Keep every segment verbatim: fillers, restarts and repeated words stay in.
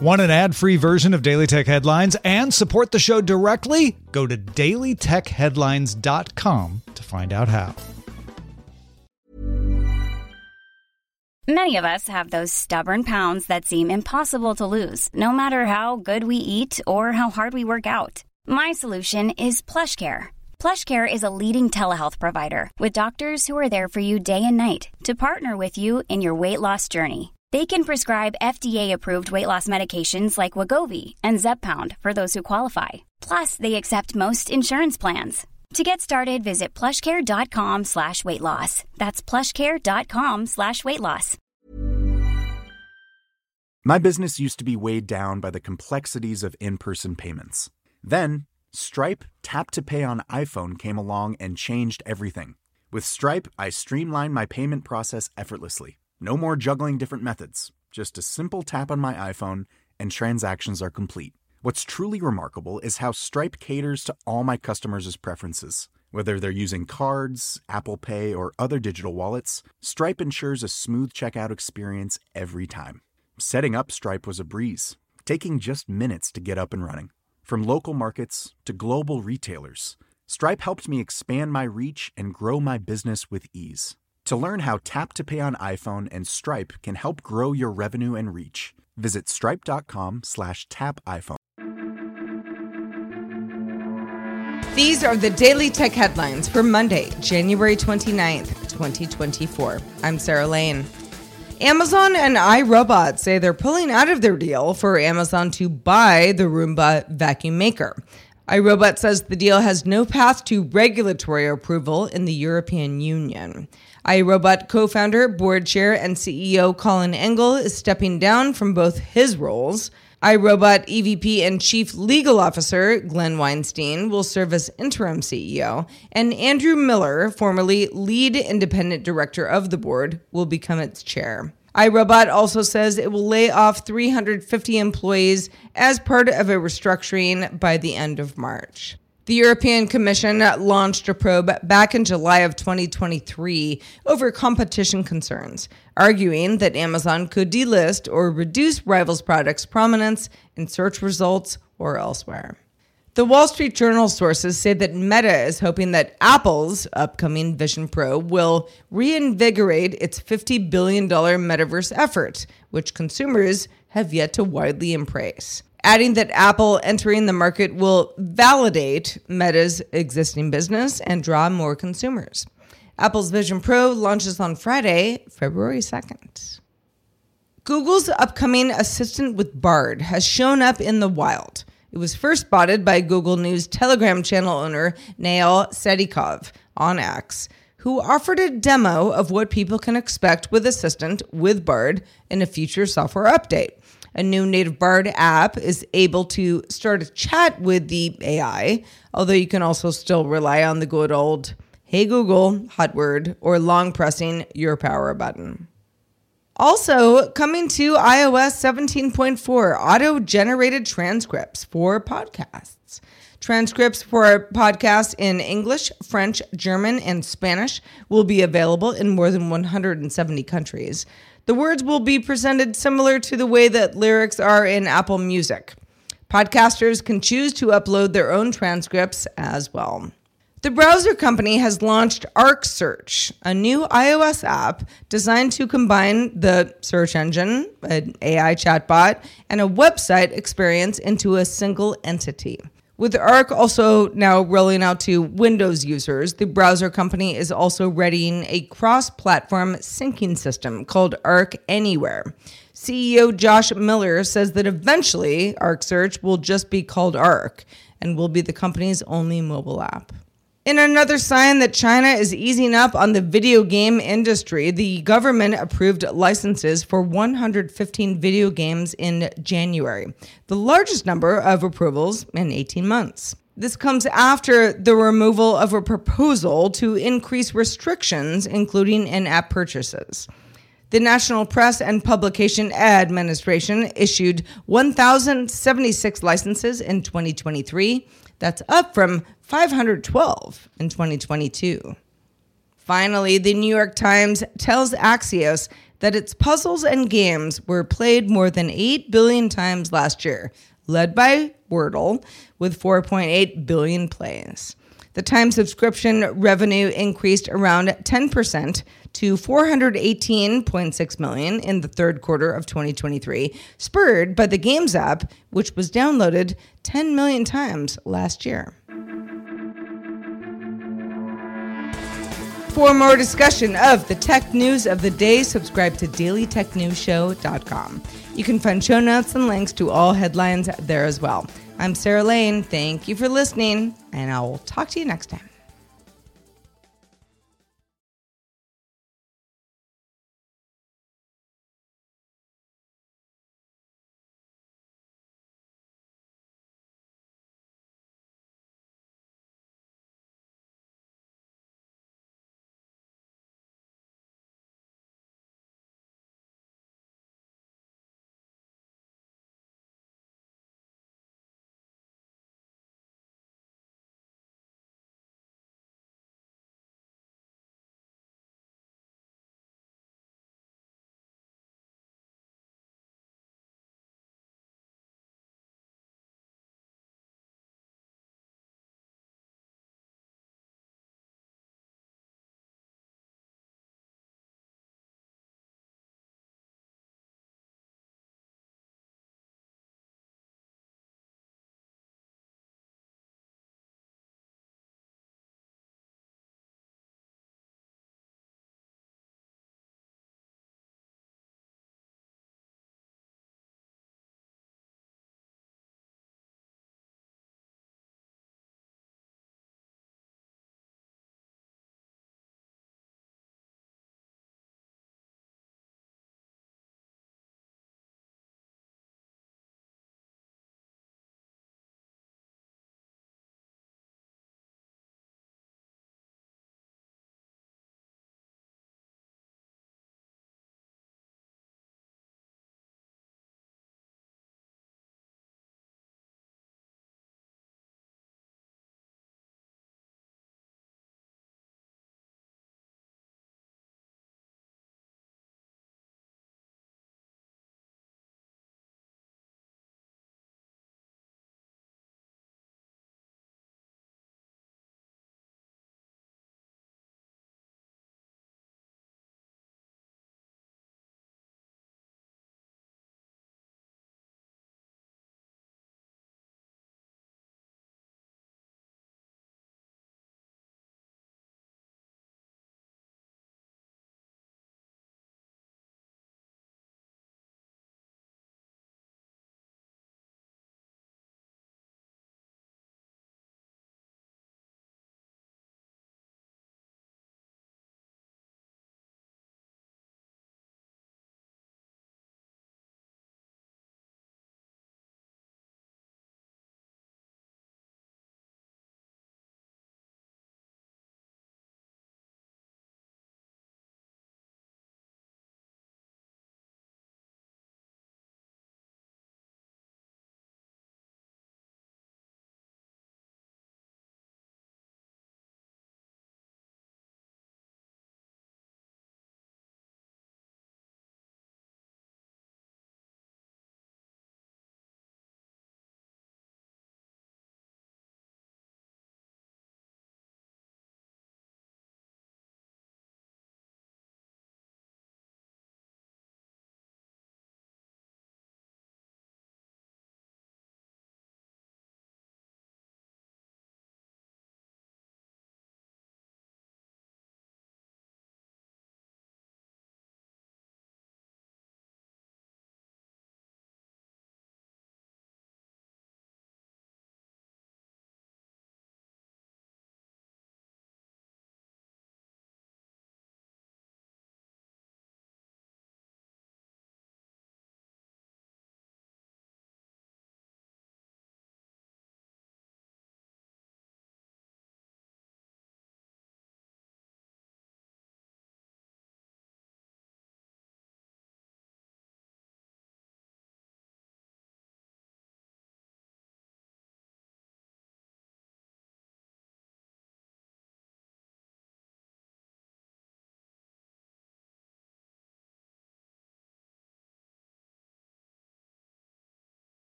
Want an ad-free version of Daily Tech Headlines and support the show directly? Go to daily tech headlines dot com to find out how. Many of us have those stubborn pounds that seem impossible to lose, no matter how good we eat or how hard we work out. My solution is PlushCare. PlushCare is a leading telehealth provider with doctors who are there for you day and night to partner with you in your weight loss journey. They can prescribe F D A-approved weight loss medications like Wegovy and Zepbound for those who qualify. Plus, they accept most insurance plans. To get started, visit plushcare.com slash weight loss. That's plushcare.com slash weight loss. My business used to be weighed down by the complexities of in-person payments. Then, Stripe Tap to Pay on iPhone came along and changed everything. With Stripe, I streamlined my payment process effortlessly. No more juggling different methods. Just a simple tap on my iPhone and transactions are complete. What's truly remarkable is how Stripe caters to all my customers' preferences. Whether they're using cards, Apple Pay, or other digital wallets, Stripe ensures a smooth checkout experience every time. Setting up Stripe was a breeze, taking just minutes to get up and running. From local markets to global retailers, Stripe helped me expand my reach and grow my business with ease. To learn how Tap to Pay on iPhone and Stripe can help grow your revenue and reach, visit stripe.com slash tap iPhone. These are the Daily Tech Headlines for Monday, January twenty-ninth, twenty twenty-four. I'm Sarah Lane. Amazon and iRobot say they're pulling out of their deal for Amazon to buy the Roomba vacuum maker. iRobot says the deal has no path to regulatory approval in the European Union. iRobot co-founder, board chair, and C E O Colin Engel is stepping down from both his roles. iRobot E V P and Chief Legal Officer Glenn Weinstein will serve as interim C E O, and Andrew Miller, formerly lead independent director of the board, will become its chair. iRobot also says it will lay off three hundred fifty employees as part of a restructuring by the end of March. The European Commission launched a probe back in July of twenty twenty-three over competition concerns, arguing that Amazon could delist or reduce rivals' products' prominence in search results or elsewhere. The Wall Street Journal sources say that Meta is hoping that Apple's upcoming Vision Pro will reinvigorate its fifty billion dollars metaverse effort, which consumers have yet to widely embrace, adding that Apple entering the market will validate Meta's existing business and draw more consumers. Apple's Vision Pro launches on Friday, February second. Google's upcoming assistant with Bard has shown up in the wild. It was first spotted by Google News Telegram channel owner Nail Sedikov on X, who offered a demo of what people can expect with Assistant with Bard in a future software update. A new native Bard app is able to start a chat with the A I, although you can also still rely on the good old, "Hey Google," hot word, or long pressing your power button. Also, coming to iOS seventeen point four, auto-generated transcripts for podcasts. Transcripts for podcasts in English, French, German, and Spanish will be available in more than one hundred seventy countries. The words will be presented similar to the way that lyrics are in Apple Music. Podcasters can choose to upload their own transcripts as well. The browser company has launched Arc Search, a new iOS app designed to combine the search engine, an A I chatbot, and a website experience into a single entity. With Arc also now rolling out to Windows users, the browser company is also readying a cross-platform syncing system called Arc Anywhere. C E O Josh Miller says that eventually Arc Search will just be called Arc and will be the company's only mobile app. In another sign that China is easing up on the video game industry, the government approved licenses for one hundred fifteen video games in January, the largest number of approvals in eighteen months. This comes after the removal of a proposal to increase restrictions, including in-app purchases. The National Press and Publication Administration issued one thousand seventy-six licenses in twenty twenty-three. That's up from five hundred twelve in twenty twenty-two. Finally, the New York Times tells Axios that its puzzles and games were played more than eight billion times last year, led by Wordle with four point eight billion plays. The Times subscription revenue increased around ten percent to four hundred eighteen point six million dollars in the third quarter of twenty twenty-three, spurred by the Games app, which was downloaded ten million times last year. For more discussion of the tech news of the day, subscribe to daily tech news show dot com. You can find show notes and links to all headlines there as well. I'm Sarah Lane. Thank you for listening, and I will talk to you next time.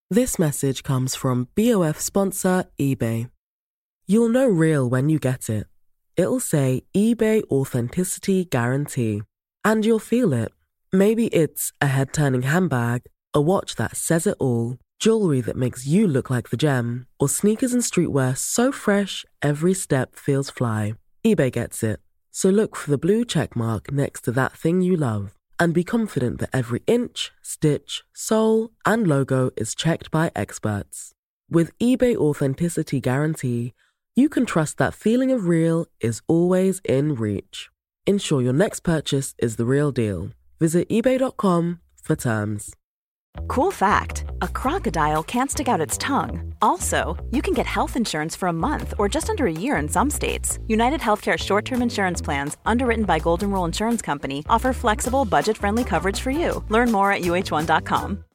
This message comes from B O F sponsor eBay. You'll know real when you get it. It'll say eBay Authenticity Guarantee. And you'll feel it. Maybe it's a head-turning handbag, a watch that says it all, jewelry that makes you look like the gem, or sneakers and streetwear so fresh every step feels fly. eBay gets it. So look for the blue check mark next to that thing you love. And be confident that every inch, stitch, sole, and logo is checked by experts. With eBay Authenticity Guarantee, you can trust that feeling of real is always in reach. Ensure your next purchase is the real deal. Visit ebay dot com for terms. Cool fact, a crocodile can't stick out its tongue. Also, you can get health insurance for a month or just under a year in some states. United Healthcare short-term insurance plans, underwritten by Golden Rule Insurance Company, offer flexible, budget-friendly coverage for you. Learn more at U H one dot com.